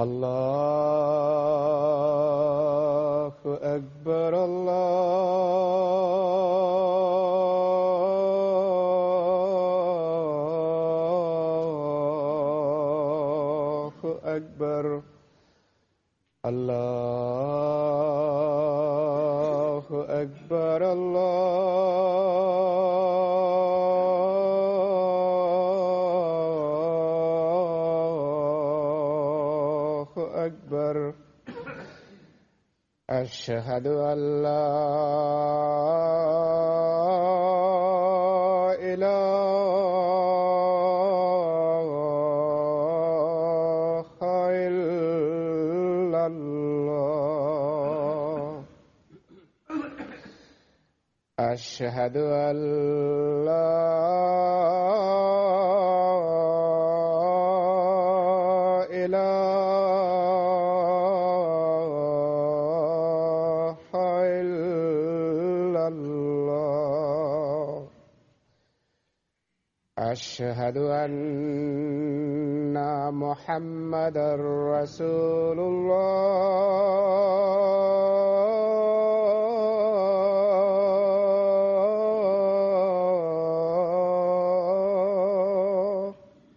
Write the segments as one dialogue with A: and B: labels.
A: الله أكبر الله أكبر الله أكبر الله أكبر أشهد أن لا إله إلا الله أشهد أن لا إله إلا الله أشهد أن محمدا رسول الله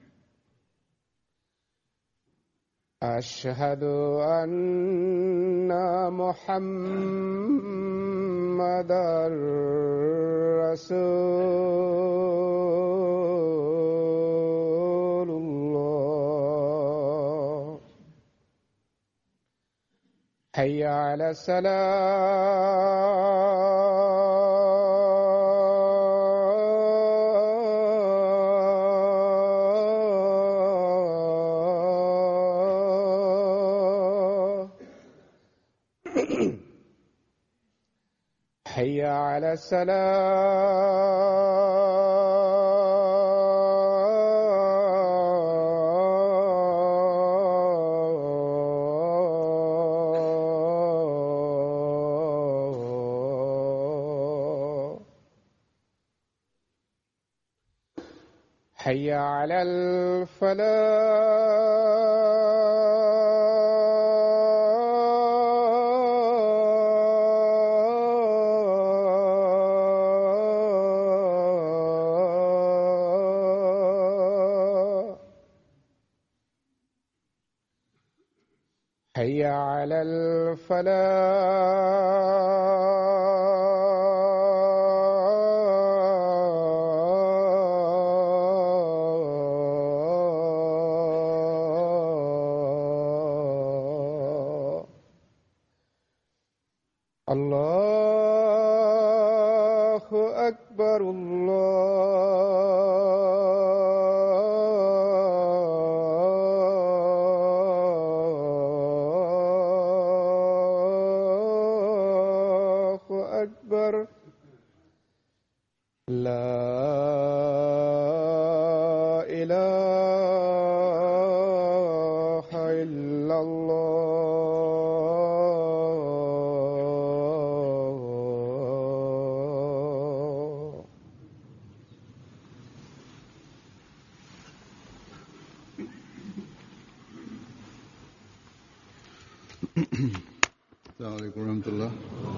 A: أشهد أن محمدا رسول الله حي على الصلاة حي على الصلاة حي على الفلاح حي على الفلاح الله أكبر الله أكبر لا إله إلا الله
B: السلام عليكم ورحمة الله.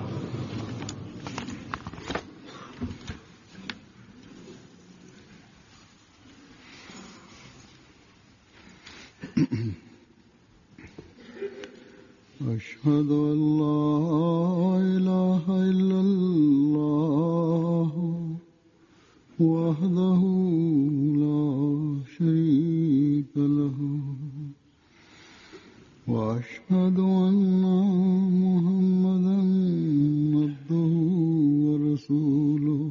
B: أشهد أن لا إله إلا الله وحده لا شريك له وأشهد أن محمدا عبده ورسوله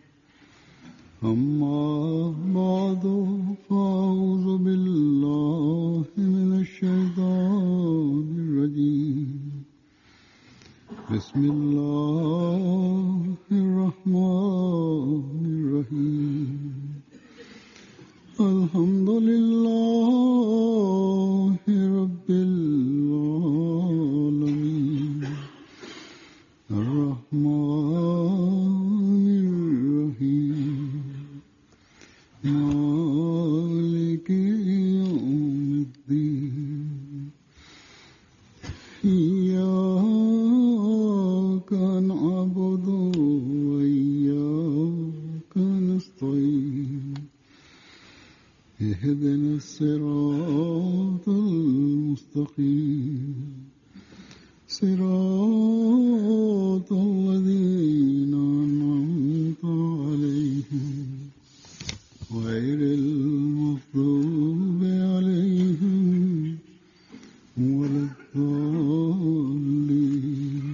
B: أما بعد فأعوذ بالله من الشيطان الرجيم بسم الله الرحمن الرحيم الحمد لله رب العالمين الرحمن الرحيم مالك يوم الدين إياك نعبد وإياك نستعين اهدنا الصراط المستقيم صراط الذين أنعمت عليهم غير المغضوب عليهم ولا الضالين.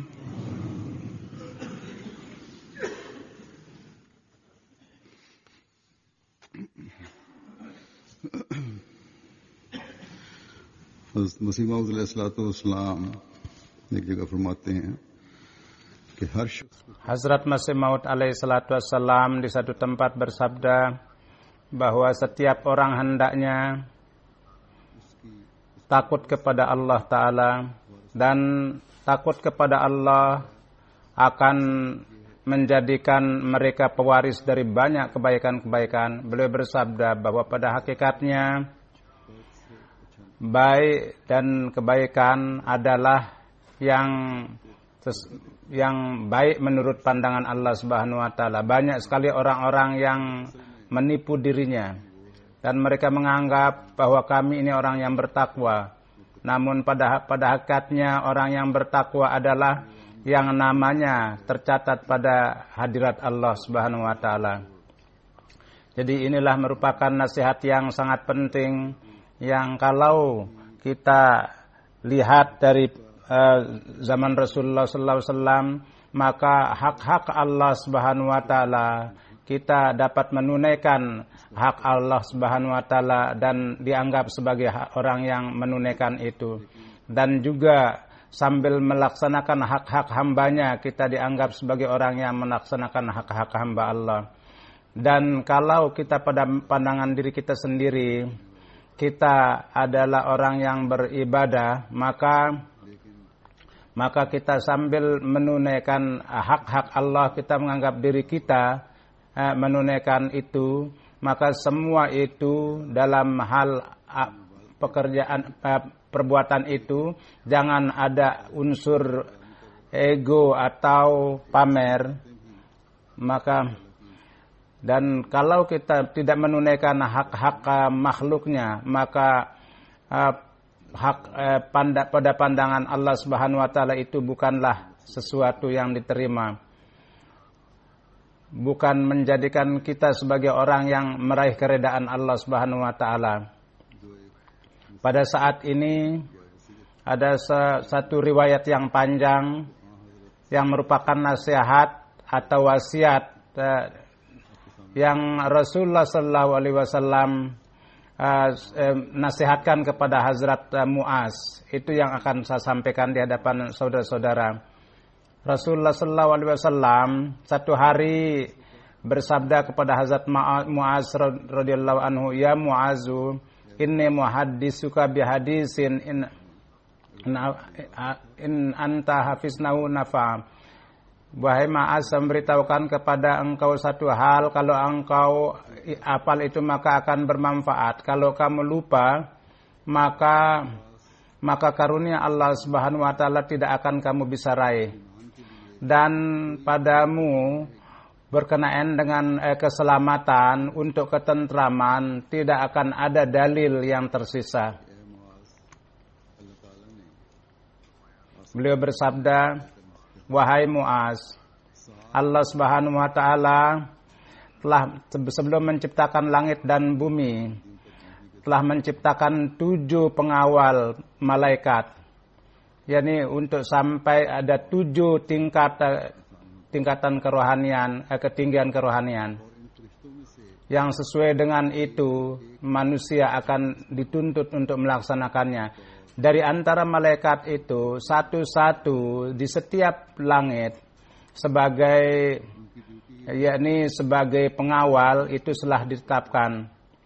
B: मसीह मौऊद अलैहिस्सलाम एक जगह फरमाते हैं कि हर शख्स
C: Hazrat Masih Maud alaihi salatu wassalam di satu tempat bersabda bahwa setiap orang hendaknya takut kepada Allah Ta'ala, dan takut kepada Allah akan menjadikan mereka pewaris dari banyak kebaikan-kebaikan. Beliau bersabda bahwa pada hakikatnya baik dan kebaikan adalah yang baik menurut pandangan Allah Subhanahu wa taala. Banyak sekali orang-orang yang menipu dirinya dan mereka menganggap bahwa kami ini orang yang bertakwa. Namun pada hakikatnya orang yang bertakwa adalah yang namanya tercatat pada hadirat Allah Subhanahu wa taala. Jadi inilah merupakan nasihat yang sangat penting yang kalau kita lihat dari zaman Rasulullah sallallahu alaihi wasallam, maka hak-hak Allah Subhanahu wa taala kita dapat menunaikan hak Allah Subhanahu wa taala dan dianggap sebagai orang yang menunaikan itu, dan juga sambil melaksanakan hak-hak hambanya kita dianggap sebagai orang yang melaksanakan hak-hak hamba Allah. Dan kalau kita pada pandangan diri kita sendiri kita adalah orang yang beribadah, maka kita sambil menunaikan hak-hak Allah, kita menganggap diri kita menunaikan itu, maka semua itu dalam hal pekerjaan perbuatan itu jangan ada unsur ego atau pamer. Dan kalau kita tidak menunaikan hak-hak makhluknya, maka pada pandangan Allah Subhanahu wa taala itu bukanlah sesuatu yang diterima. Bukan menjadikan kita sebagai orang yang meraih keredaan Allah Subhanahu wa taala. Pada saat ini ada satu riwayat yang panjang yang merupakan nasihat atau wasiat yang Rasulullah sallallahu alaihi wasallam nasihatkan kepada Hazrat Muaz. Itu yang akan saya sampaikan di hadapan saudara-saudara. Rasulullah sallallahu alaihi wasallam satu hari bersabda kepada Hazrat Muaz radhiyallahu anhu, "Ya Muazu, inni muhadditsuka bihadisin in anta hafiznahu nafa." Wahai Muaz, memberitahukan kepada engkau satu hal, kalau engkau hafal itu maka akan bermanfaat. Kalau kamu lupa, maka karunia Allah Subhanahu wa taala tidak akan kamu bisa raih. Dan padamu berkenaan dengan keselamatan untuk ketentraman tidak akan ada dalil yang tersisa. Beliau bersabda, "Wahai Muaz, Allah Subhanahu wa taala telah sebelum menciptakan langit dan bumi telah menciptakan 7 pengawal malaikat. yakni untuk sampai ada 7 tingkatan kerohanian, ketinggian kerohanian. Yang sesuai dengan itu manusia akan dituntut untuk melaksanakannya. Dari antara malaikat itu satu-satu di setiap langit sebagai pengawal itu telah ditetapkan.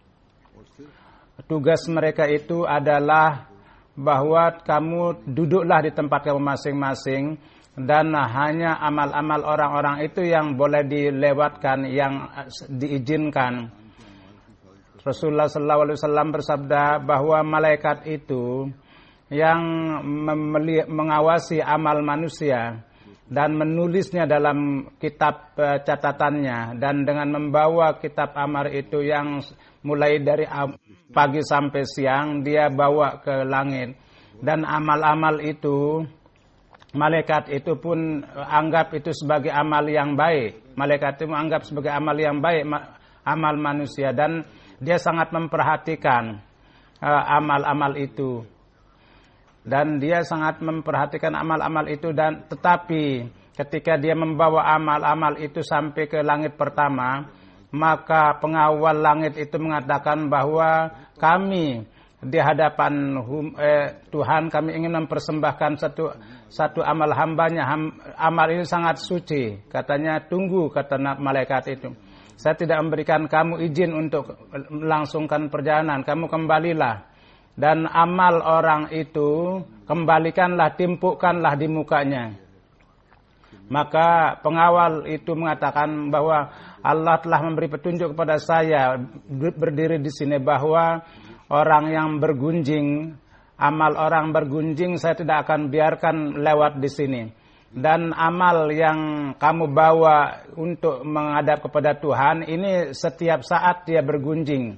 C: Tugas mereka itu adalah bahwa kamu duduklah di tempat kamu masing-masing dan hanya amal-amal orang-orang itu yang boleh dilewatkan, yang diizinkan. Rasulullah SAW bersabda bahwa malaikat itu yang mengawasi amal manusia dan menulisnya dalam kitab catatannya, dan dengan membawa kitab amal itu yang mulai dari pagi sampai siang dia bawa ke langit, dan amal-amal itu malaikat itu pun anggap itu sebagai amal yang baik. Malaikat itu menganggap sebagai amal yang baik, amal manusia, dan dia sangat memperhatikan amal-amal itu. Dan dia sangat memperhatikan amal-amal itu, dan tetapi ketika dia membawa amal-amal itu sampai ke langit pertama, maka pengawal langit itu mengatakan bahwa kami di hadapan Tuhan, kami ingin mempersembahkan satu amal hambanya. Amal ini sangat suci. Katanya, tunggu, kata malaikat itu. Saya tidak memberikan kamu izin untuk melangsungkan perjalanan. Kamu kembalilah. Dan amal orang itu kembalikanlah, timpukkanlah di mukanya. Maka pengawal itu mengatakan bahwa Allah telah memberi petunjuk kepada saya berdiri di sini bahwa orang yang bergunjing, amal orang bergunjing saya tidak akan biarkan lewat di sini. Dan amal yang kamu bawa untuk menghadap kepada Tuhan ini setiap saat dia bergunjing.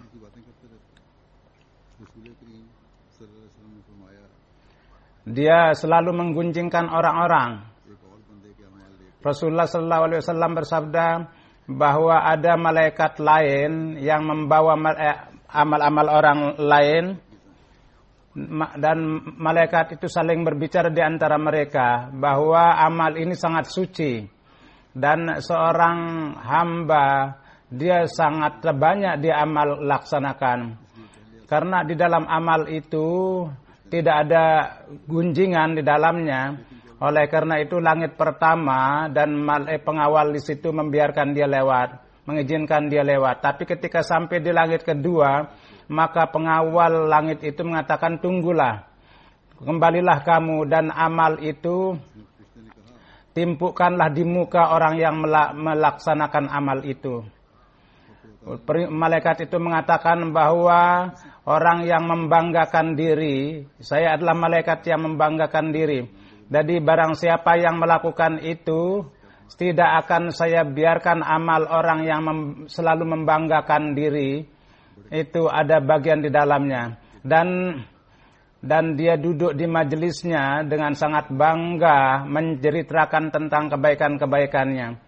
C: Dia selalu menggunjingkan orang-orang. Rasulullah SAW bersabda bahwa ada malaikat lain yang membawa amal-amal orang lain, dan malaikat itu saling berbicara di antara mereka bahwa amal ini sangat suci, dan seorang hamba dia sangat banyak dia amal laksanakan, karena di dalam amal itu tidak ada gunjingan di dalamnya. Oleh karena itu langit pertama dan pengawal di situ membiarkan dia lewat, mengizinkan dia lewat. Tapi ketika sampai di langit kedua, maka pengawal langit itu mengatakan, tunggulah, kembalilah kamu, dan amal itu timpukkanlah di muka orang yang melaksanakan amal itu. Malaikat itu mengatakan bahwa orang yang membanggakan diri, saya adalah malaikat yang membanggakan diri. Jadi barang siapa yang melakukan itu, tidak akan saya biarkan amal orang yang selalu membanggakan diri, itu ada bagian di dalamnya. Dan dia duduk di majelisnya dengan sangat bangga menceritakan tentang kebaikan-kebaikannya.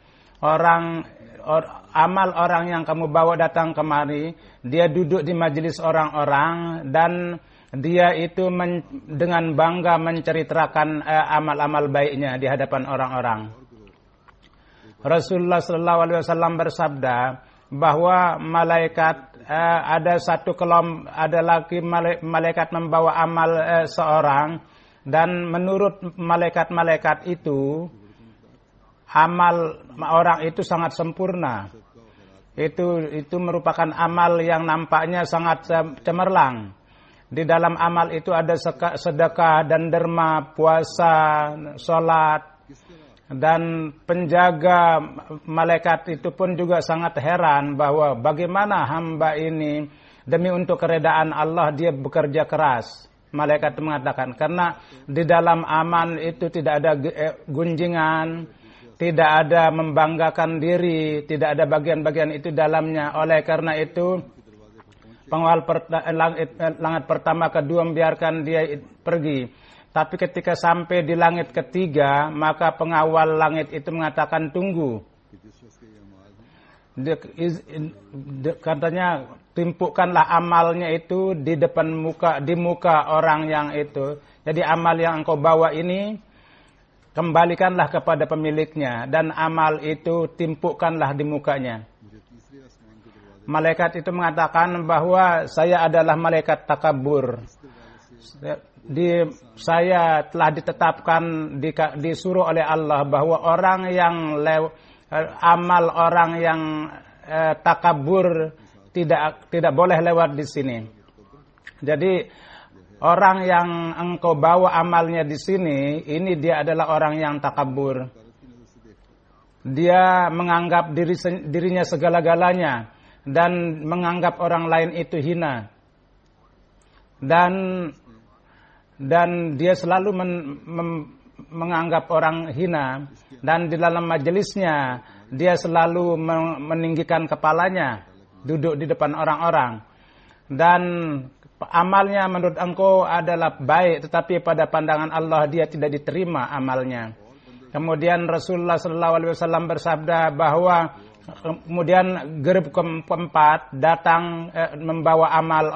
C: Amal orang yang kamu bawa datang kemari, dia duduk di majelis orang-orang dan dia itu dengan bangga menceritakan amal-amal baiknya di hadapan orang-orang. Rasulullah SAW bersabda bahwa malaikat ada lagi malaikat membawa amal seorang, dan menurut malaikat-malaikat itu amal orang itu sangat sempurna. Itu merupakan amal yang nampaknya sangat cemerlang. Di dalam amal itu ada sedekah dan derma, puasa, sholat, dan penjaga malaikat itu pun juga sangat heran bahwa bagaimana hamba ini demi untuk keredaan Allah dia bekerja keras. Malaikat itu mengatakan karena di dalam amal itu tidak ada gunjingan, tidak ada membanggakan diri, tidak ada bagian-bagian itu dalamnya. Oleh karena itu pengawal langit pertama, kedua membiarkan dia pergi. Tapi ketika sampai di langit ketiga, maka pengawal langit itu mengatakan tunggu. Katanya timpukkanlah amalnya itu di depan di muka orang yang itu. Jadi amal yang engkau bawa ini kembalikanlah kepada pemiliknya, dan amal itu timpukkanlah di mukanya. Malaikat itu mengatakan bahwa saya adalah malaikat takabur. Saya telah ditetapkan, disuruh oleh Allah bahwa orang yang amal orang yang takabur tidak boleh lewat di sini. Jadi orang yang engkau bawa amalnya di sini, ini dia adalah orang yang takabur. Dia menganggap dirinya segala-galanya dan menganggap orang lain itu hina. Dan dan dia selalu menganggap orang hina, dan di dalam majelisnya dia selalu meninggikan kepalanya, duduk di depan orang-orang, dan amalnya menurut engkau adalah baik, tetapi pada pandangan Allah dia tidak diterima amalnya. Kemudian Rasulullah SAW bersabda bahwa kemudian grup keempat datang membawa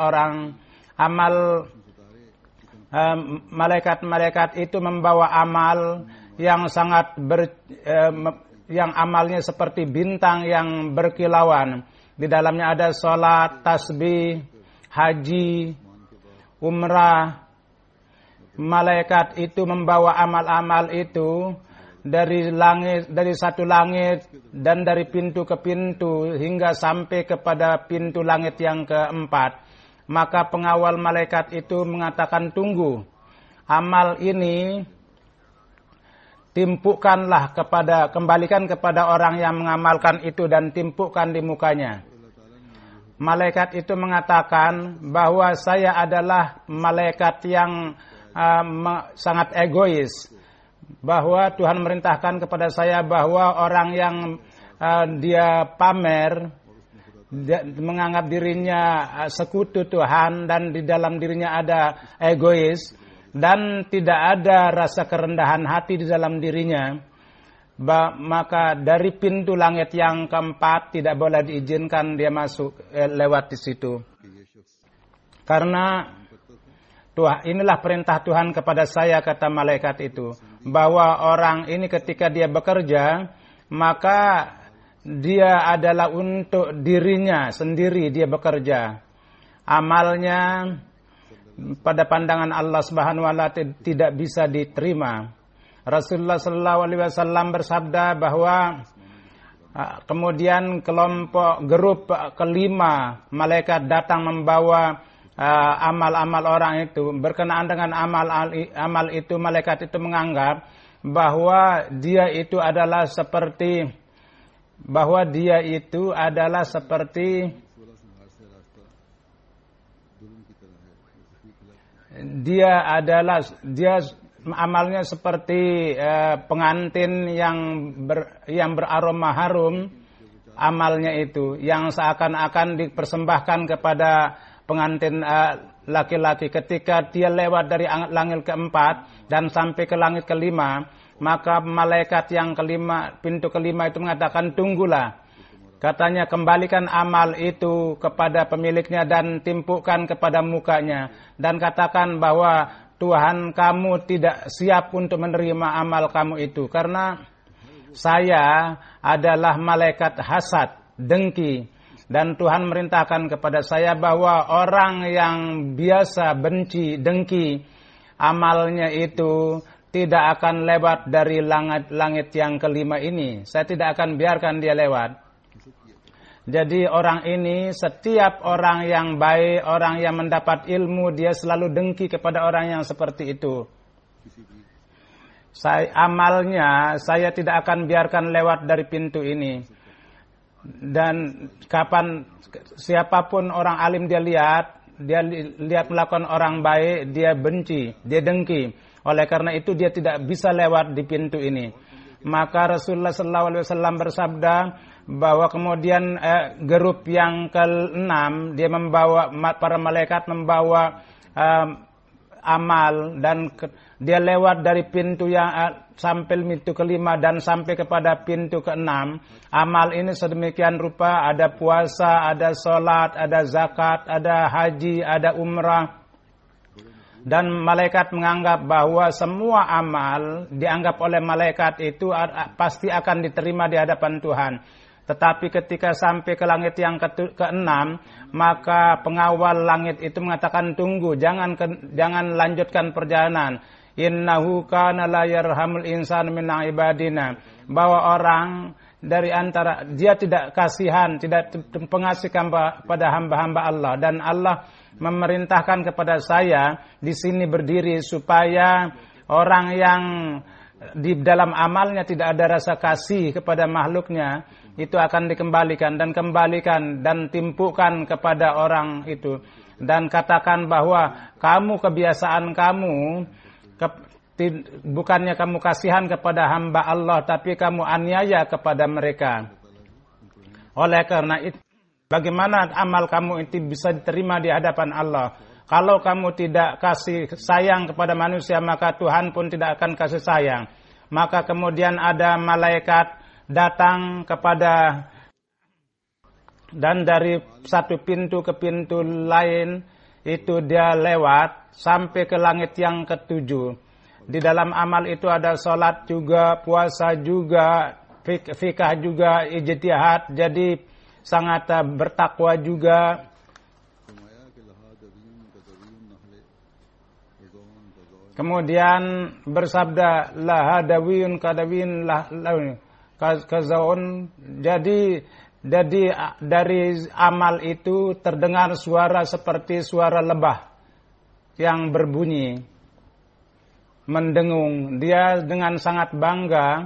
C: malaikat-malaikat itu membawa amal yang sangat yang amalnya seperti bintang yang berkilauan. Di dalamnya ada salat, tasbih, haji, umrah. Malaikat itu membawa amal-amal itu dari satu langit dan dari pintu ke pintu hingga sampai kepada pintu langit yang keempat. Maka pengawal malaikat itu mengatakan, tunggu, amal ini kembalikan kepada orang yang mengamalkan itu dan timpukkan di mukanya. Malaikat itu mengatakan bahwa saya adalah malaikat yang sangat egois, bahwa Tuhan merintahkan kepada saya bahwa orang yang dia pamer, dia menganggap dirinya sekutu Tuhan dan di dalam dirinya ada egois dan tidak ada rasa kerendahan hati di dalam dirinya, maka dari pintu langit yang keempat tidak boleh diizinkan dia masuk lewat di situ. Karena inilah perintah Tuhan kepada saya, kata malaikat itu, bahwa orang ini ketika dia bekerja, maka dia adalah untuk dirinya sendiri dia bekerja. Amalnya pada pandangan Allah Subhanahu wa taala tidak bisa diterima. Rasulullah SAW bersabda bahwa kemudian grup kelima malaikat datang membawa amal-amal orang itu. Berkenaan dengan amal itu, malaikat itu menganggap bahwa dia itu adalah seperti amalnya seperti pengantin yang beraroma harum, amalnya itu yang seakan-akan dipersembahkan kepada pengantin laki-laki. Ketika dia lewat dari langit keempat dan sampai ke langit kelima, maka malaikat yang kelima, pintu kelima itu mengatakan, tunggulah. Katanya, kembalikan amal itu kepada pemiliknya dan timpukkan kepada mukanya. Dan katakan bahwa Tuhan kamu tidak siap untuk menerima amal kamu itu. Karena saya adalah malaikat hasad, dengki. Dan Tuhan merintahkan kepada saya bahwa orang yang biasa benci, dengki, amalnya itu tidak akan lewat dari langit yang kelima ini. Saya tidak akan biarkan dia lewat. Jadi orang ini, setiap orang yang baik, orang yang mendapat ilmu, dia selalu dengki kepada orang yang seperti itu. Amalnya, saya tidak akan biarkan lewat dari pintu ini. Dan siapapun orang alim dia lihat melakukan orang baik, dia benci, dia dengki. Oleh karena itu dia tidak bisa lewat di pintu ini. Maka Rasulullah SAW bersabda bahwa kemudian grup yang ke-6 dia para malaikat membawa amal dan dia lewat dari pintu yang sampai pintu kelima dan sampai kepada pintu ke-6. Amal ini sedemikian rupa, ada puasa, ada sholat, ada zakat, ada haji, ada umrah. Dan malaikat menganggap bahwa semua amal dianggap oleh malaikat itu pasti akan diterima di hadapan Tuhan. Tetapi ketika sampai ke langit yang ke-6, maka pengawal langit itu mengatakan, tunggu, jangan lanjutkan perjalanan. Innahu kana la yarhamul insan min ibadina. Bahwa orang dari antara, dia tidak kasihan, tidak pengasih pada hamba-hamba Allah. Dan Allah memerintahkan kepada saya di sini berdiri supaya orang yang di dalam amalnya tidak ada rasa kasih kepada makhluknya, itu akan dikembalikan dan timpukkan kepada orang itu. dan katakan bahwa kebiasaan kamu bukannya kamu kasihan kepada hamba Allah, tapi kamu aniaya kepada mereka. Oleh karena itu, bagaimana amal kamu itu bisa diterima di hadapan Allah? Kalau kamu tidak kasih sayang kepada manusia, maka Tuhan pun tidak akan kasih sayang. Maka kemudian ada malaikat datang kepada, dan dari satu pintu ke pintu lain itu dia lewat sampai ke langit yang ketujuh. Di dalam amal itu ada sholat juga, puasa juga, fikah juga, ijtihad, jadi sangat bertakwa juga. Kemudian bersabda lahadawiyun kadawin kazaun. Jadi dari amal itu terdengar suara seperti suara lebah yang berbunyi, mendengung. Dia dengan sangat bangga.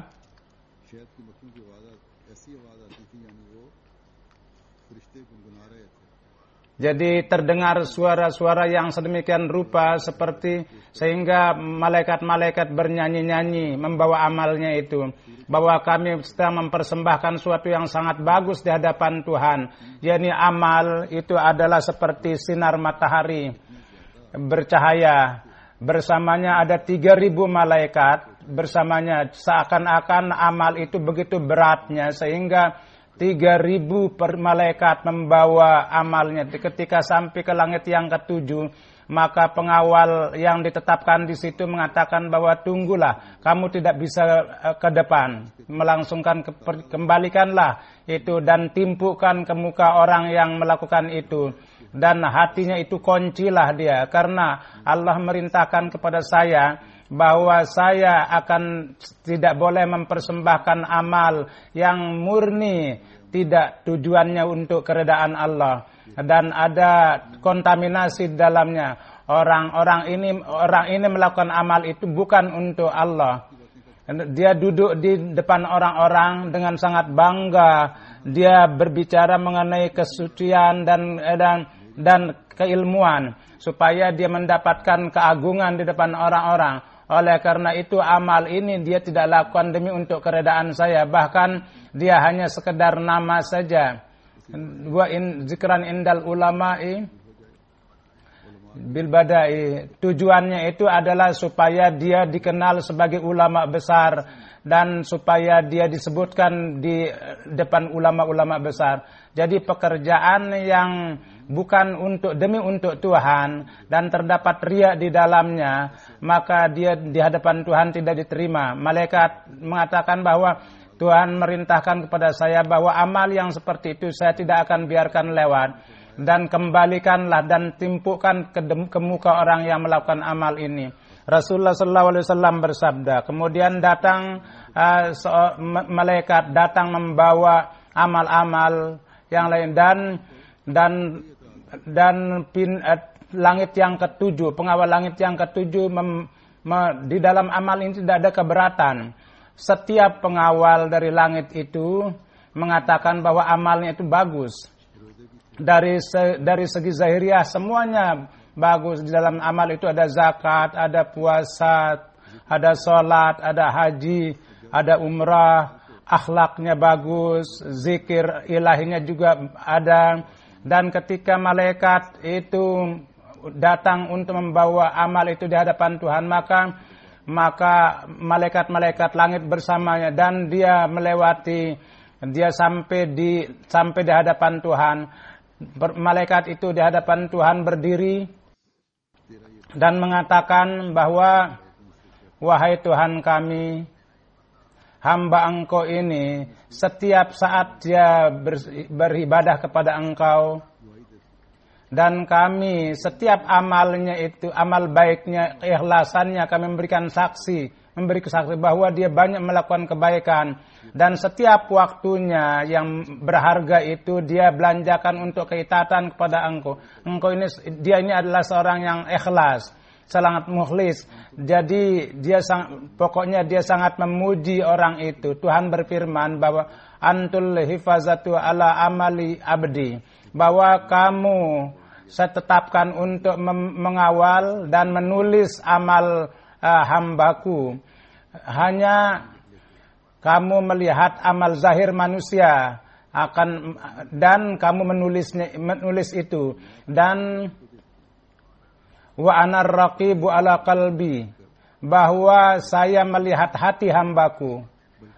C: Jadi terdengar suara-suara yang sedemikian rupa seperti, sehingga malaikat-malaikat bernyanyi-nyanyi membawa amalnya itu, bahwa kami sedang mempersembahkan suatu yang sangat bagus di hadapan Tuhan. yakni amal itu adalah seperti sinar matahari bercahaya. Bersamanya ada 3.000 malaikat bersamanya, seakan-akan amal itu begitu beratnya sehingga 3.000 malaikat membawa amalnya. Ketika sampai ke langit yang ketujuh, maka pengawal yang ditetapkan di situ mengatakan bahwa tunggulah, kamu tidak bisa ke depan, melangsungkan kembalikanlah itu dan timpukkan ke muka orang yang melakukan itu. Dan hatinya itu kuncilah dia, karena Allah merintahkan kepada saya bahwa saya akan tidak boleh mempersembahkan amal yang murni, tidak tujuannya untuk keredaan Allah, dan ada kontaminasi di dalamnya. Orang ini melakukan amal itu bukan untuk Allah. Dia duduk di depan orang-orang dengan sangat bangga. Dia berbicara mengenai kesucian dan keilmuan supaya dia mendapatkan keagungan di depan orang-orang. Oleh karena itu amal ini dia tidak lakukan demi untuk keredaan saya, bahkan dia hanya sekedar nama saja. Wa in zikran indal ulama'i bil badai. Tujuannya itu adalah supaya dia dikenal sebagai ulama besar dan supaya dia disebutkan di depan ulama-ulama besar. Jadi pekerjaan yang bukan demi untuk Tuhan dan terdapat riya di dalamnya, maka dia di hadapan Tuhan tidak diterima. Malaikat mengatakan bahwa Tuhan merintahkan kepada saya bahwa amal yang seperti itu saya tidak akan biarkan lewat, dan kembalikanlah dan timpukkan ke muka orang yang melakukan amal ini. Rasulullah SAW bersabda, kemudian datang malaikat datang membawa amal-amal yang lain dan langit yang ketujuh, pengawal langit yang ketujuh di dalam amal ini tidak ada keberatan. Setiap pengawal dari langit itu mengatakan bahwa amalnya itu bagus. Dari segi zahiriah semuanya bagus. Di dalam amal itu ada zakat, ada puasa, ada sholat, ada haji, ada umrah, akhlaknya bagus, zikir ilahinya juga ada. Dan ketika malaikat itu datang untuk membawa amal itu di hadapan Tuhan, maka malaikat-malaikat langit bersamanya, dan dia sampai di hadapan Tuhan. Malaikat itu di hadapan Tuhan berdiri dan mengatakan bahwa wahai Tuhan kami, hamba Engkau ini setiap saat dia beribadah kepada Engkau, dan kami setiap amalnya itu, amal baiknya, keikhlasannya kami memberi kesaksi bahwa dia banyak melakukan kebaikan, dan setiap waktunya yang berharga itu dia belanjakan untuk keitaatan kepada Engkau. Dia ini adalah seorang yang ikhlas, sangat mukhlis. Jadi pokoknya dia sangat memuji orang itu. Tuhan berfirman bahwa antul hifazatu ala amali abdi, bahwa kamu saya tetapkan untuk mengawal dan menulis amal hambaku. Hanya kamu melihat amal zahir manusia dan kamu menulis itu, dan wa anar raqibu ala qalbi, bahwa saya melihat hati hambaku.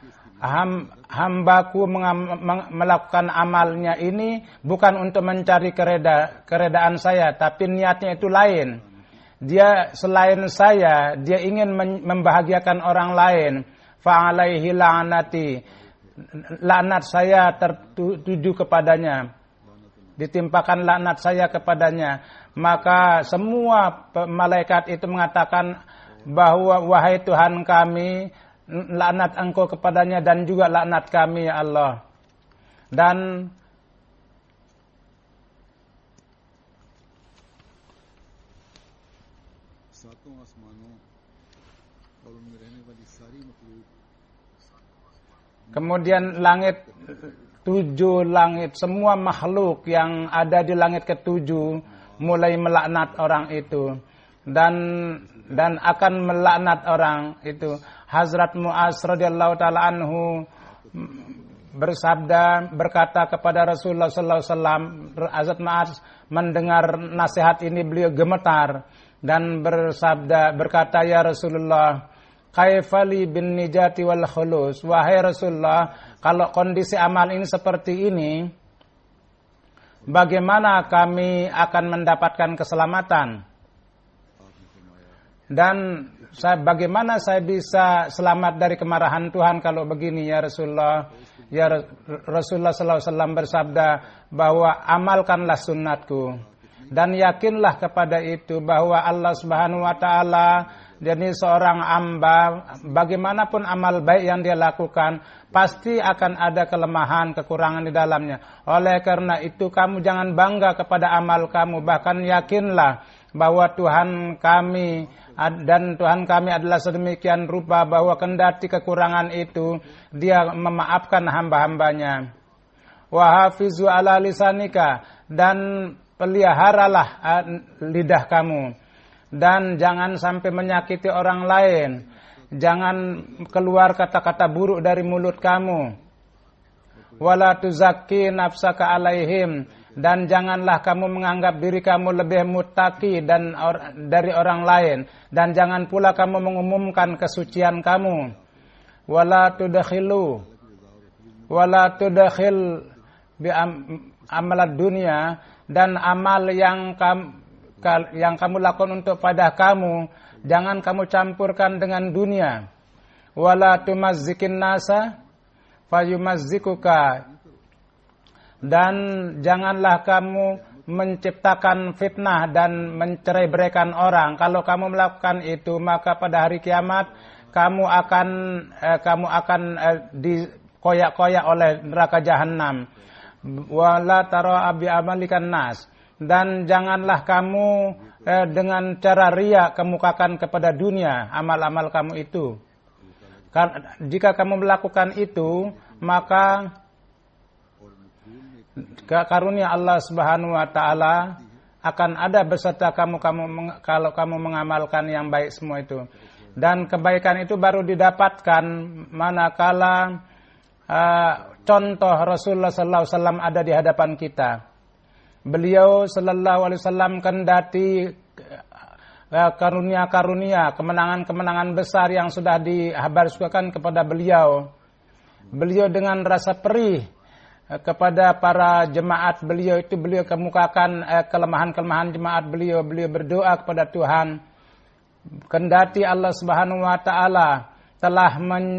C: Hambaku melakukan amalnya ini bukan untuk mencari keredaan saya, tapi niatnya itu lain. Dia selain saya, dia ingin membahagiakan orang lain. Fa'alaihi la'nati, laknat saya tertuju kepadanya, ditimpakan laknat saya kepadanya. Maka semua malaikat itu mengatakan bahwa wahai Tuhan kami, laknat engkau kepadanya dan juga laknat kami ya Allah. Dan kemudian langit, 7 langit, semua makhluk yang ada di langit ke-7 mulai melaknat orang itu dan akan melaknat orang itu. Hazrat Mu'az radhiyallahu taala anhu berkata kepada Rasulullah sallallahu alaihi wasallam. Hazrat Mu'az mendengar nasihat ini, beliau gemetar dan berkata, ya Rasulullah, kaifali bin nijati wal khulus, wahai Rasulullah, kalau kondisi amal ini seperti ini, bagaimana kami akan mendapatkan keselamatan? Dan bagaimana saya bisa selamat dari kemarahan Tuhan kalau begini ya Rasulullah? Ya Rasulullah sallallahu alaihi wasallam bersabda bahwa amalkanlah sunnatku dan yakinlah kepada itu bahwa Allah Subhanahu wa taala, jadi seorang hamba, bagaimanapun amal baik yang dia lakukan, pasti akan ada kelemahan, kekurangan di dalamnya. Oleh karena itu, kamu jangan bangga kepada amal kamu, bahkan yakinlah bahwa Tuhan kami adalah sedemikian rupa bahwa kendati kekurangan itu, Dia memaafkan hamba-hambanya. Wa hafizu ala lisanika, dan peliharalah lidah kamu. Dan jangan sampai menyakiti orang lain. Jangan keluar kata-kata buruk dari mulut kamu. Wala tuzakki nafsaka alaihim, dan janganlah kamu menganggap diri kamu lebih muttaqi dari orang lain, dan jangan pula kamu mengumumkan kesucian kamu. Wala tudakhil bi amalad dunia, dan amal yang kamu lakukan untuk pada kamu, jangan kamu campurkan dengan dunia. Wala tumazzikin nasa fayumazzikuka, dan janganlah kamu menciptakan fitnah dan mencerai-beraikan orang. Kalau kamu melakukan itu, maka pada hari kiamat kamu akan dikoyak-koyak oleh neraka jahanam. Wala tara bi amalikan nas, dan janganlah kamu dengan cara riya kemukakan kepada dunia amal-amal kamu itu. Jika kamu melakukan itu, maka karunia Allah Subhanahu wa taala akan ada beserta kamu kalau kamu mengamalkan yang baik semua itu. Dan kebaikan itu baru didapatkan manakala contoh Rasulullah sallallahu alaihi wasallam ada di hadapan kita. Beliau sallallahu alaihi wasallam kendati karunia-karunia, kemenangan-kemenangan besar yang sudah dihabarkan kepada beliau. Beliau dengan rasa perih kepada para jemaat beliau itu, beliau kemukakan kelemahan-kelemahan jemaat beliau. Beliau berdoa kepada Tuhan. Kendati Allah Subhanahu wa taala telah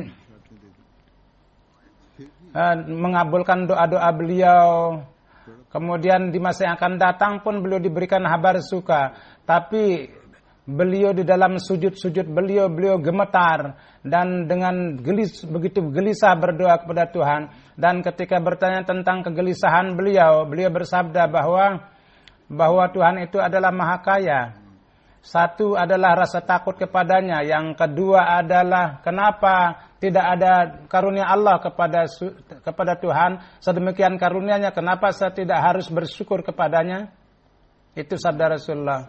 C: mengabulkan doa-doa beliau, kemudian di masa yang akan datang pun beliau diberikan kabar suka, tapi beliau di dalam sujud-sujud beliau gemetar dan dengan begitu gelisah berdoa kepada Tuhan. Dan ketika bertanya tentang kegelisahan beliau bersabda bahwa Tuhan itu adalah Maha Kaya. Satu adalah rasa takut kepadanya, yang kedua adalah kenapa tidak ada karunia Allah kepada Tuhan, sedemikian karunianya kenapa saya tidak harus bersyukur kepadanya. Itu sabda Rasulullah.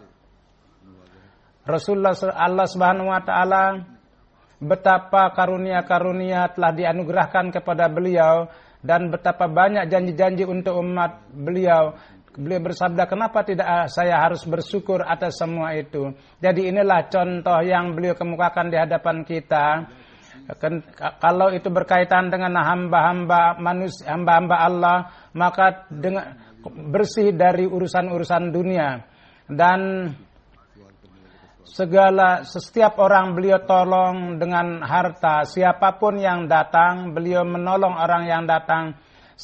C: Allah Subhanahu wa taala betapa karunia-karunia telah dianugerahkan kepada beliau dan betapa banyak janji-janji untuk umat beliau. Beliau bersabda, kenapa tidak saya harus bersyukur atas semua itu. Jadi inilah contoh yang beliau kemukakan di hadapan kita. Kalau itu berkaitan dengan hamba-hamba manusia, hamba-hamba Allah, maka dengan bersih dari urusan-urusan dunia. Dan setiap orang beliau tolong dengan harta, siapapun yang datang, beliau menolong orang yang datang.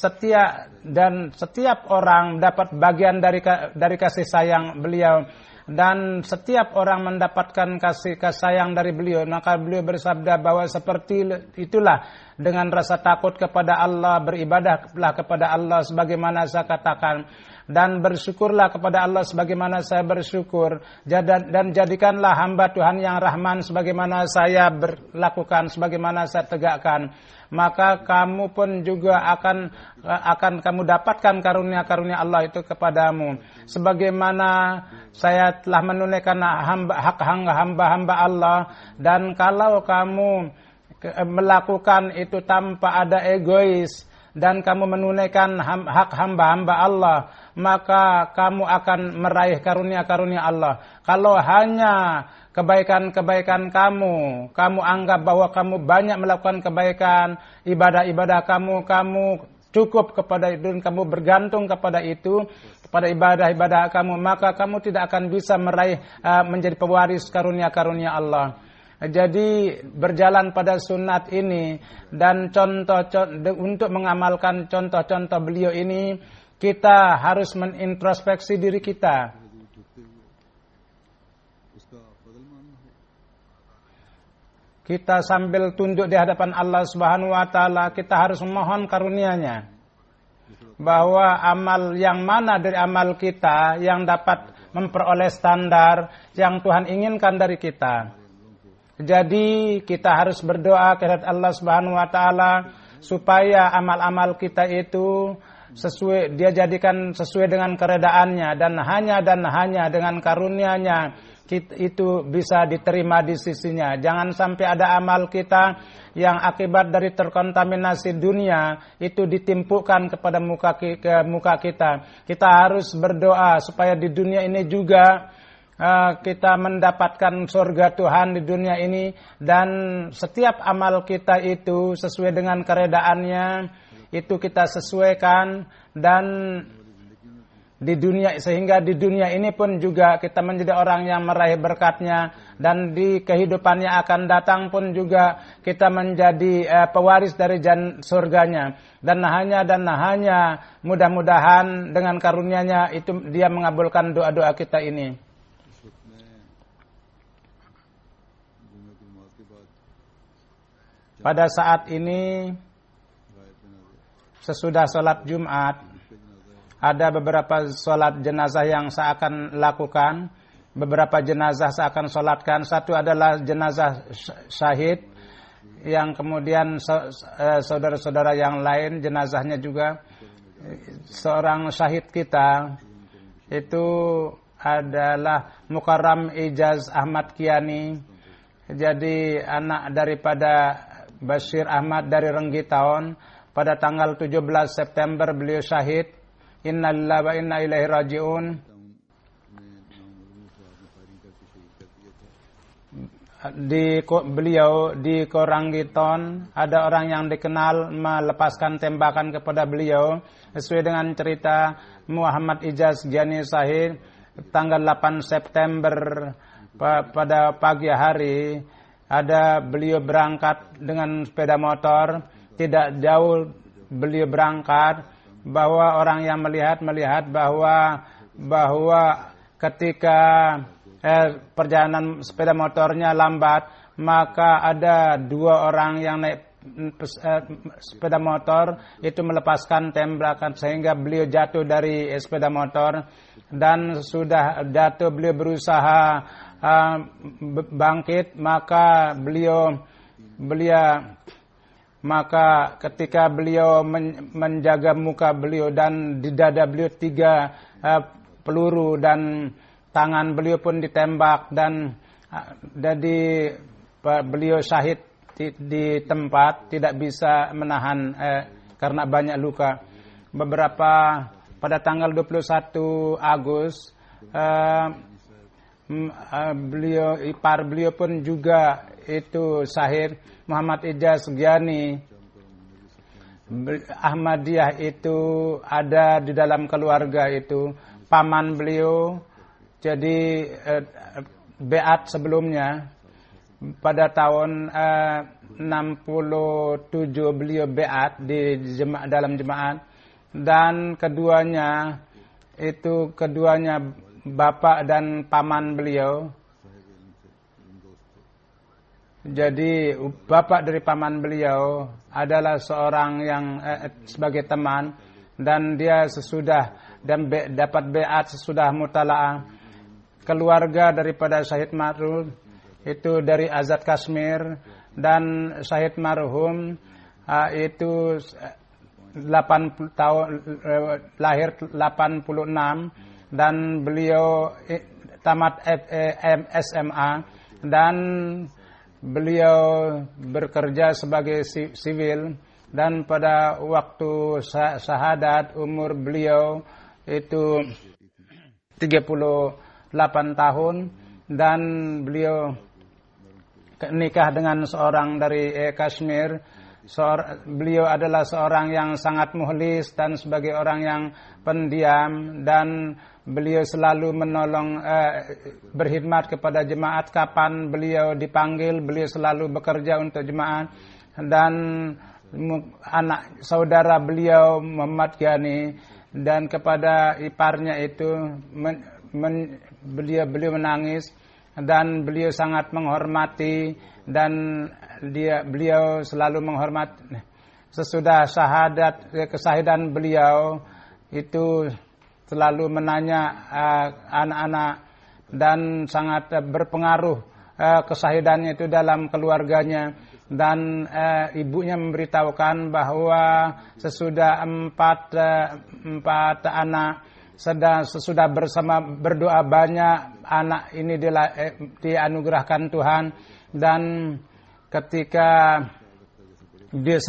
C: Setiap orang dapat bagian dari kasih sayang beliau, dan setiap orang mendapatkan kasih sayang dari beliau. Maka beliau bersabda bahwa seperti itulah dengan rasa takut kepada Allah, beribadahlah kepada Allah sebagaimana saya katakan, dan bersyukurlah kepada Allah sebagaimana saya bersyukur, dan jadikanlah hamba Tuhan yang Rahman sebagaimana saya berlakukan, sebagaimana saya tegakkan. Maka kamu pun juga akan kamu dapatkan karunia-karunia Allah itu kepadamu. Sebagaimana saya telah menunaikan hak hamba-hamba Allah, dan kalau kamu melakukan itu tanpa ada egois, dan kamu menunaikan hak hamba-hamba Allah, maka kamu akan meraih karunia-karunia Allah. Kalau hanya kebaikan-kebaikan kamu anggap bahwa kamu banyak melakukan kebaikan, ibadah-ibadah kamu cukup kepada itu, dan kamu bergantung kepada itu, kepada ibadah-ibadah kamu, maka kamu tidak akan bisa meraih menjadi pewaris karunia-karunia Allah. Jadi berjalan pada sunat ini dan untuk mengamalkan contoh-contoh beliau ini, kita harus menintrospeksi diri kita. Kita sambil tunduk di hadapan Allah Subhanahu wa taala, kita harus memohon karunia-Nya. Bahwa amal yang mana dari amal kita yang dapat memperoleh standar yang Tuhan inginkan dari kita. Jadi kita harus berdoa kepada Allah Subhanahu wa taala supaya amal-amal kita itu dia jadikan sesuai dengan keredaannya, dan hanya dengan karunia-Nya itu bisa diterima di sisinya. Jangan sampai ada amal kita yang akibat dari terkontaminasi dunia itu ditimpukkan kepada muka kita. Kita harus berdoa supaya di dunia ini juga kita mendapatkan surga Tuhan di dunia ini, dan setiap amal kita itu sesuai dengan keredaannya itu kita sesuaikan, dan di dunia, sehingga di dunia ini pun juga kita menjadi orang yang meraih berkatnya, dan di kehidupan yang akan datang pun juga kita menjadi pewaris dari surganya. Dan hanya mudah-mudahan dengan karunia-Nya itu Dia mengabulkan doa-doa kita ini. Pada saat ini, sesudah sholat Jumat, ada beberapa sholat jenazah yang saya akan lakukan. Beberapa jenazah saya akan sholatkan. Satu adalah jenazah syahid, yang kemudian saudara-saudara yang lain jenazahnya juga. Seorang syahid kita itu adalah Mukarram Ijaz Ahmad Kiani. Jadi anak daripada Bashir Ahmad dari Renggitaun. Pada tanggal 17 September beliau syahid. Innalillahi wa inna ilaihi raji'un. Beliau di Koranggiton, ada orang yang dikenal melepaskan tembakan kepada beliau. Sesuai dengan cerita Muhammad Ijaz Giani Syahid, tanggal 8 September pada pagi hari, ada beliau berangkat dengan sepeda motor. Tidak jauh beliau berangkat, bahwa orang yang melihat bahwa ketika perjalanan sepeda motornya lambat, maka ada dua orang yang naik sepeda motor itu melepaskan tembakan sehingga beliau jatuh dari sepeda motor, dan sudah jatuh beliau berusaha bangkit, maka ketika beliau menjaga muka beliau dan di dada beliau 3 peluru dan tangan beliau pun ditembak dan jadi beliau syahid di tempat, tidak bisa menahan karena banyak luka. Pada tanggal 21 Agustus ipar beliau pun juga itu syahid, Muhammad Ijaz Giani. Ahmadiyah itu ada di dalam keluarga itu, paman beliau jadi beat sebelumnya pada tahun 67 beliau beat dalam jemaat, dan keduanya bapak dan paman beliau. Jadi bapak dari paman beliau adalah seorang yang sebagai teman, dan dia dapat beat sesudah mutalaah. Keluarga daripada Syahid marhum itu dari Azad Kashmir, dan Syahid marhum itu 80 tahun lahir 86, dan beliau tamat SMA, dan beliau bekerja sebagai sivil, dan pada waktu syahadat umur beliau itu 38 tahun, dan beliau nikah dengan seorang dari Kashmir. Beliau adalah seorang yang sangat mukhlis dan sebagai orang yang pendiam, dan beliau selalu menolong berkhidmat kepada jemaat. Kapan beliau dipanggil, beliau selalu bekerja untuk jemaat. Dan anak saudara beliau Muhammad Giani, dan kepada iparnya itu beliau menangis, dan beliau sangat menghormati, dan beliau selalu menghormati. Sesudah kesahidan beliau itu selalu menanya anak-anak, dan sangat berpengaruh kesahidannya itu dalam keluarganya. Dan ibunya memberitahukan bahwa sesudah empat anak sesudah bersama berdoa banyak, anak ini dianugerahkan Tuhan. Dan ketika dia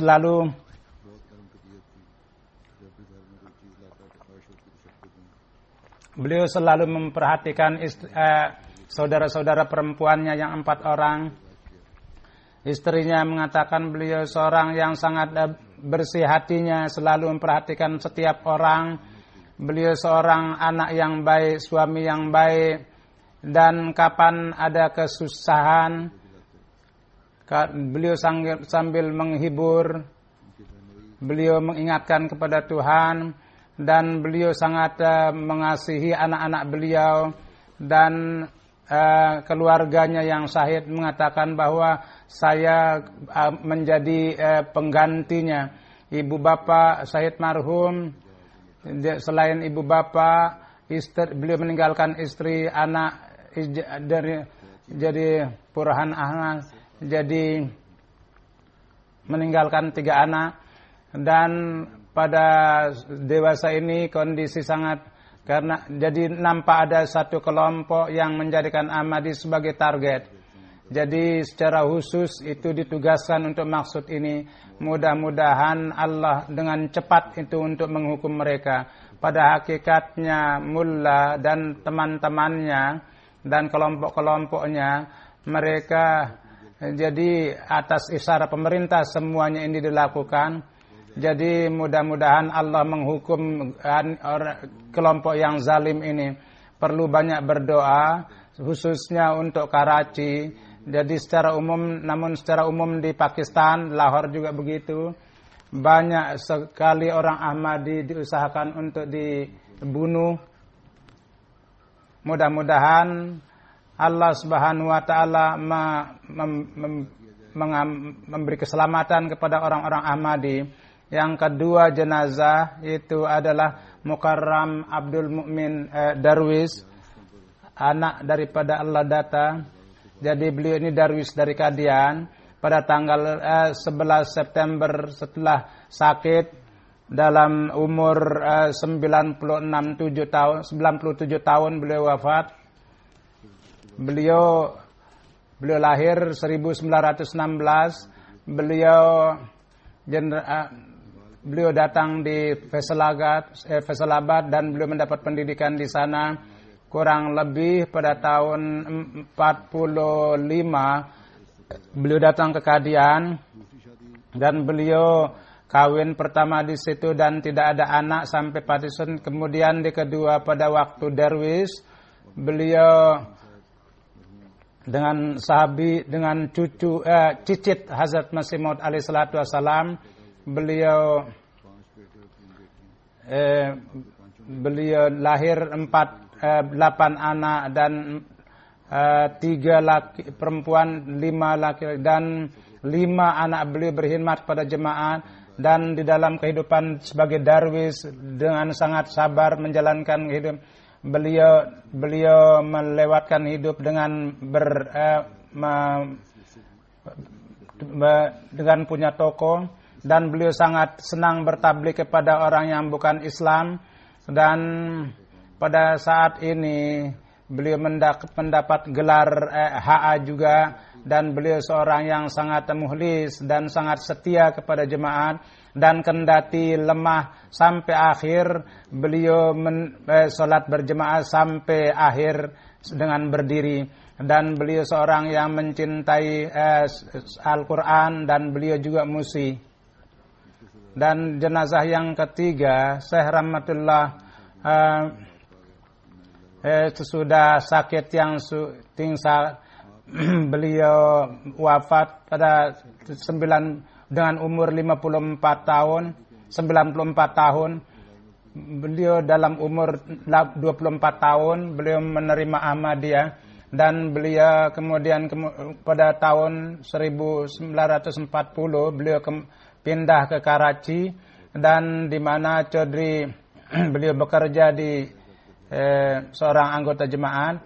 C: beliau selalu memperhatikan saudara-saudara perempuannya yang 4 orang. Istrinya mengatakan beliau seorang yang sangat bersih hatinya, selalu memperhatikan setiap orang. Beliau seorang anak yang baik, suami yang baik, dan kapan ada kesusahan, beliau sambil menghibur, beliau mengingatkan kepada Tuhan, dan beliau sangat mengasihi anak-anak beliau. Dan keluarganya yang syahid mengatakan bahwa saya menjadi penggantinya. Ibu bapak Syahid marhum, selain ibu bapak, beliau meninggalkan istri, anak jadi Purahan Ahmad, jadi meninggalkan 3 anak. Dan pada dewasa ini kondisi sangat, karena jadi nampak ada satu kelompok yang menjadikan Ahmadi sebagai target. Jadi secara khusus itu ditugaskan untuk maksud ini. Mudah-mudahan Allah dengan cepat itu untuk menghukum mereka. Pada hakikatnya mullah dan teman-temannya dan kelompok-kelompoknya, mereka jadi atas isyarat pemerintah semuanya ini dilakukan. Jadi mudah-mudahan Allah menghukum kelompok yang zalim ini. Perlu banyak berdoa, khususnya untuk Karachi. Jadi secara umum di Pakistan, Lahore juga begitu. Banyak sekali orang Ahmadi diusahakan untuk dibunuh. Mudah-mudahan Allah Subhanahu wa taala memberi keselamatan kepada orang-orang Ahmadi. Yang kedua jenazah itu adalah Mukarram Abdul Mukmin Darwis, anak daripada Allah Data. Jadi beliau ini Darwis dari Kadian. Pada tanggal 11 September setelah sakit, dalam umur 97 tahun beliau wafat. Beliau lahir 1916. Beliau datang di Faisalabad dan beliau mendapat pendidikan di sana kurang lebih pada tahun 45. Beliau datang ke Qadian dan beliau kawin pertama di situ dan tidak ada anak sampai partition. Kemudian di kedua pada waktu Derwis, beliau dengan cicit Hazrat Masih Maud alaihi salatu wassalam, beliau lahir 8 anak dan 3 laki perempuan, 5 laki dan 5 anak beliau berkhidmat pada jemaah. Dan di dalam kehidupan sebagai darwis dengan sangat sabar menjalankan hidup beliau melewatkan hidup dengan dengan punya toko, dan beliau sangat senang bertabligh kepada orang yang bukan Islam. Dan pada saat ini beliau mendapat gelar HA juga, dan beliau seorang yang sangat mukhlis dan sangat setia kepada jemaat. Dan kendati lemah sampai akhir, beliau sholat berjemaah sampai akhir dengan berdiri. Dan beliau seorang yang mencintai Al-Quran, dan beliau juga musi. Dan jenazah yang ketiga, Syekh Rahmatullah, sesudah sakit yang beliau wafat pada dengan umur 94 tahun. Beliau dalam umur 24 tahun beliau menerima Ahmadiyah, dan beliau kemudian pada tahun 1940 beliau pindah ke Karachi, dan di mana Chaudhry beliau bekerja di seorang anggota jemaat.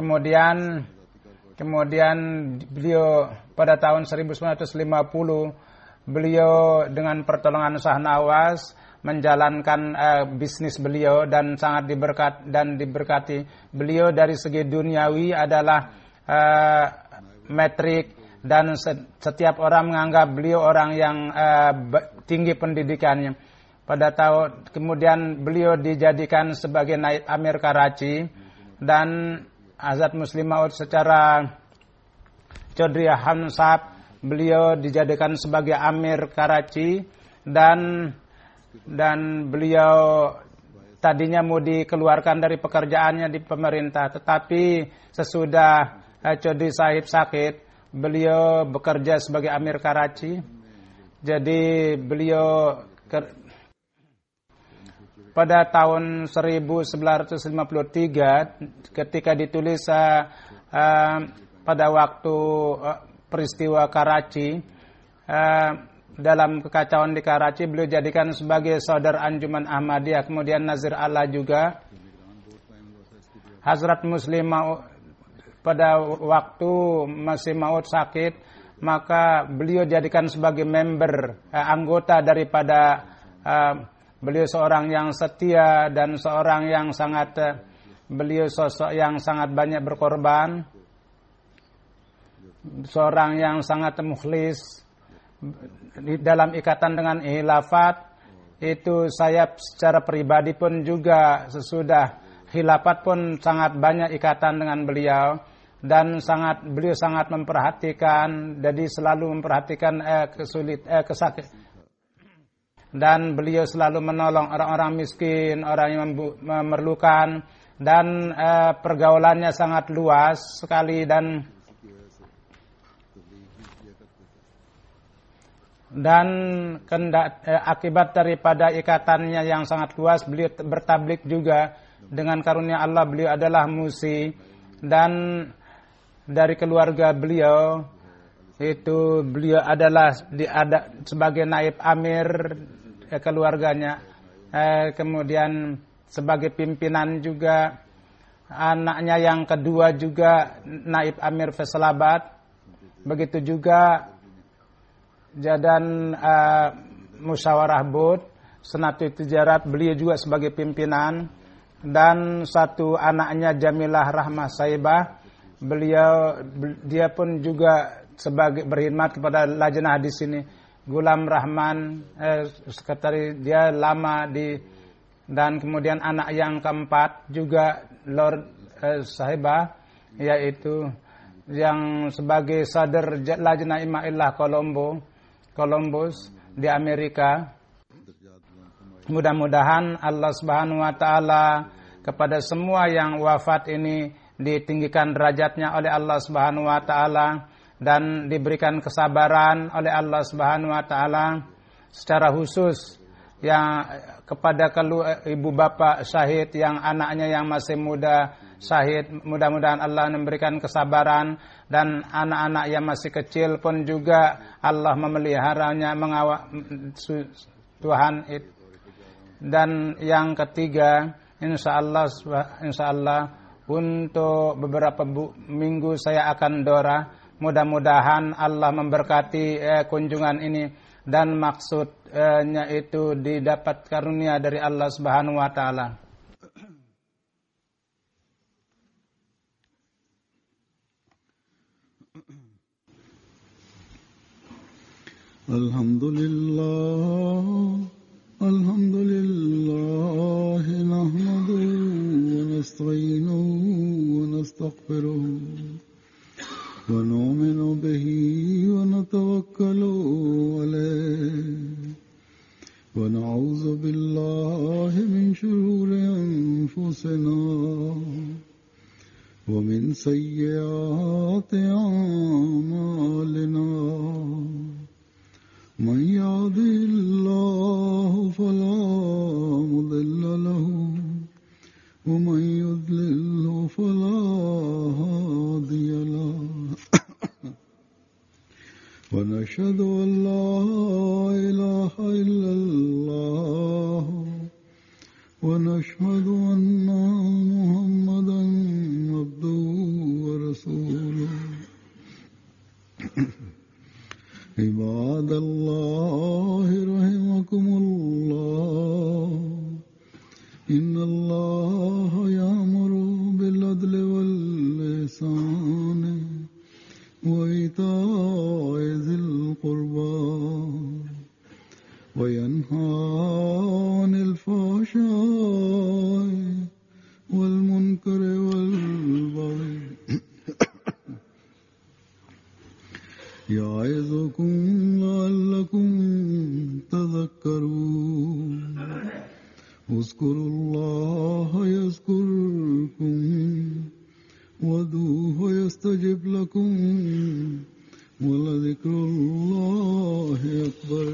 C: Kemudian beliau pada tahun 1950 beliau dengan pertolongan Shah Nawaz menjalankan bisnis beliau dan sangat diberkati. Beliau dari segi duniawi adalah metrik, dan setiap orang menganggap beliau orang yang tinggi pendidikannya. Kemudian beliau dijadikan sebagai Naib Amir Karachi, dan Hazrat Muslim Maud secara Chaudhry Hamsab beliau dijadikan sebagai Amir Karachi, dan beliau tadinya mau dikeluarkan dari pekerjaannya di pemerintah, tetapi sesudah Chaudhry Sahib sakit, beliau bekerja sebagai Amir Karachi. Jadi beliau pada tahun 1953 ketika ditulis pada waktu peristiwa Karachi, dalam kekacauan di Karachi, beliau jadikan sebagai saudara Anjuman Ahmadiyah, kemudian Nazir Allah juga. Hazrat Muslim Maud pada waktu Masih Maud sakit, maka beliau jadikan sebagai member, anggota daripada beliau seorang yang setia dan seorang yang beliau sosok yang sangat banyak berkorban. Seorang yang sangat mukhlis dalam ikatan dengan khilafat. Itu saya secara pribadi pun juga sesudah khilafat pun sangat banyak ikatan dengan beliau, dan beliau sangat memperhatikan, jadi selalu memperhatikan kesakit, dan beliau selalu menolong orang-orang miskin, orang yang memerlukan, dan pergaulannya sangat luas sekali. Dan akibat daripada ikatannya yang sangat luas, beliau bertablik juga. Dengan karunia Allah, beliau adalah musi, dan dari keluarga beliau itu beliau adalah sebagai naib amir keluarganya, kemudian sebagai pimpinan juga. Anaknya yang kedua juga naib amir Faisalabad, begitu juga dan musyawarah Bud Senatul Tijarat, beliau juga sebagai pimpinan, dan satu anaknya Jamilah Rahmah Saibah, dia pun juga sebagai berkhidmat kepada lajnah di sini. Gulam Rahman sekretaris, dia lama dan kemudian anak yang keempat juga Lord Saibah, yaitu yang sebagai sadar lajnah Imamillah Columbus di Amerika. Mudah-mudahan Allah Subhanahu wa taala kepada semua yang wafat ini ditinggikan derajatnya oleh Allah Subhanahu wa taala dan diberikan kesabaran oleh Allah Subhanahu wa taala. Secara khusus yang kepada ibu bapak syahid yang anaknya yang masih muda syahid, mudah-mudahan Allah memberikan kesabaran, dan anak-anak yang masih kecil pun juga Allah memeliharanya, Tuhan itu. Dan yang ketiga, insyaallah untuk beberapa minggu saya akan dora. Mudah-mudahan Allah memberkati kunjungan ini, dan maksudnya itu didapat karunia dari Allah Subhanahu wa taala.
B: Alhamdulillah nahmaduhu wa nasta'inuhu wa nastaghfiruh wa nu'minu bihi wa natawakkalu alayhi wa na'udzu billahi min shururi anfusina wa min sayyiati a'malina. من يهده الله فلا مضل له ومن يضلل فلا هادي له ونشهد أن لا إله إلا الله ونشهد أن محمدا عبده ورسوله. عباد الله رحمكم الله إن الله يأمر بالعدل والإحسان وإيتاء ذي القربى وينهى عن الفحشاء والمنكر والبغي يعظكم لعلكم تذكرون. اذكروا الله يذكركم وادعوه يستجب لكم ولذكر الله أكبر.